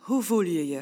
Hoe voel je je?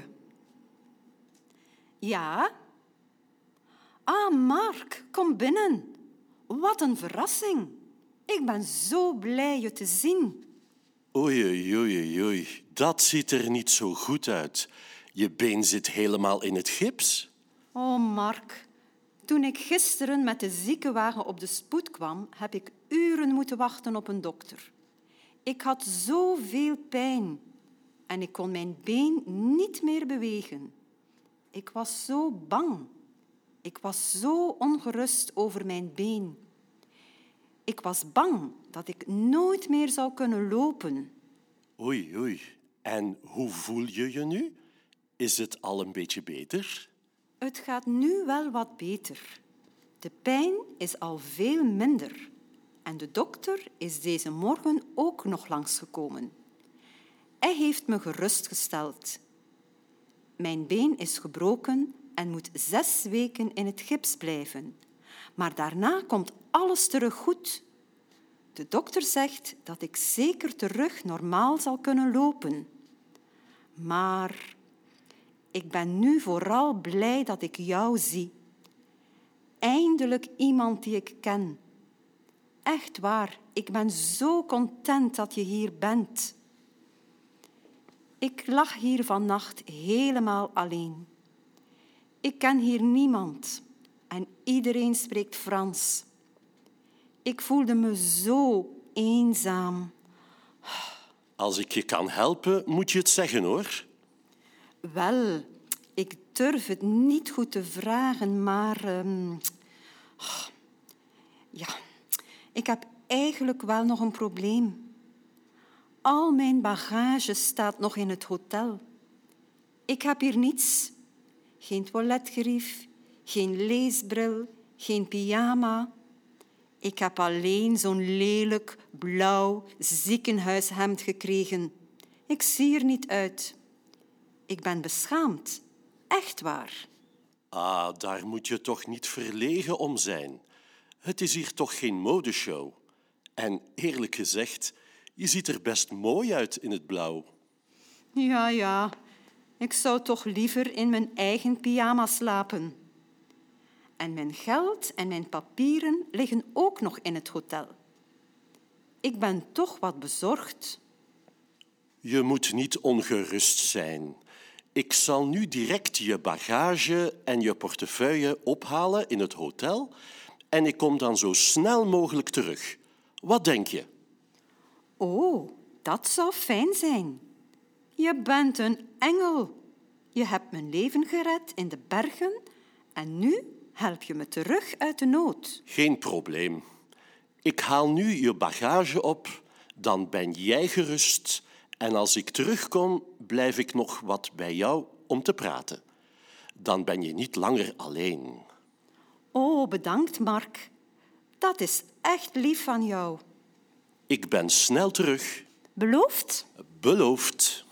Ja? Ah, Mark, kom binnen. Wat een verrassing. Ik ben zo blij je te zien. Oei, oei, oei, oei. Dat ziet er niet zo goed uit. Je been zit helemaal in het gips. Oh, Mark. Toen ik gisteren met de ziekenwagen op de spoed kwam, heb ik uren moeten wachten op een dokter. Ik had zoveel pijn en ik kon mijn been niet meer bewegen. Ik was zo bang. Ik was zo ongerust over mijn been. Ik was bang dat ik nooit meer zou kunnen lopen. Oei, oei. En hoe voel je je nu? Is het al een beetje beter? Het gaat nu wel wat beter. De pijn is al veel minder. En de dokter is deze morgen ook nog langsgekomen. Hij heeft me gerustgesteld. Mijn been is gebroken en moet 6 weken in het gips blijven. Maar daarna komt alles terug goed. De dokter zegt dat ik zeker terug normaal zal kunnen lopen. Maar ik ben nu vooral blij dat ik jou zie. Eindelijk iemand die ik ken. Echt waar, ik ben zo content dat je hier bent. Ik lag hier vannacht helemaal alleen. Ik ken hier niemand en iedereen spreekt Frans. Ik voelde me zo eenzaam. Als ik je kan helpen, moet je het zeggen, hoor. Wel, ik durf het niet goed te vragen, maar... ja, ik heb eigenlijk wel nog een probleem. Al mijn bagage staat nog in het hotel. Ik heb hier niets. Geen toiletgerief, geen leesbril, geen pyjama. Ik heb alleen zo'n lelijk, blauw ziekenhuishemd gekregen. Ik zie er niet uit. Ik ben beschaamd. Echt waar. Ah, daar moet je toch niet verlegen om zijn. Het is hier toch geen modeshow. En eerlijk gezegd, je ziet er best mooi uit in het blauw. Ja. Ik zou toch liever in mijn eigen pyjama slapen. En mijn geld en mijn papieren liggen ook nog in het hotel. Ik ben toch wat bezorgd. Je moet niet ongerust zijn. Ik zal nu direct je bagage en je portefeuille ophalen in het hotel en ik kom dan zo snel mogelijk terug. Wat denk je? Oh, dat zou fijn zijn. Je bent een engel. Je hebt mijn leven gered in de bergen en nu help je me terug uit de nood. Geen probleem. Ik haal nu je bagage op, dan ben jij gerust en als ik terugkom, blijf ik nog wat bij jou om te praten. Dan ben je niet langer alleen. Oh, bedankt, Mark. Dat is echt lief van jou. Ik ben snel terug. Beloofd? Beloofd.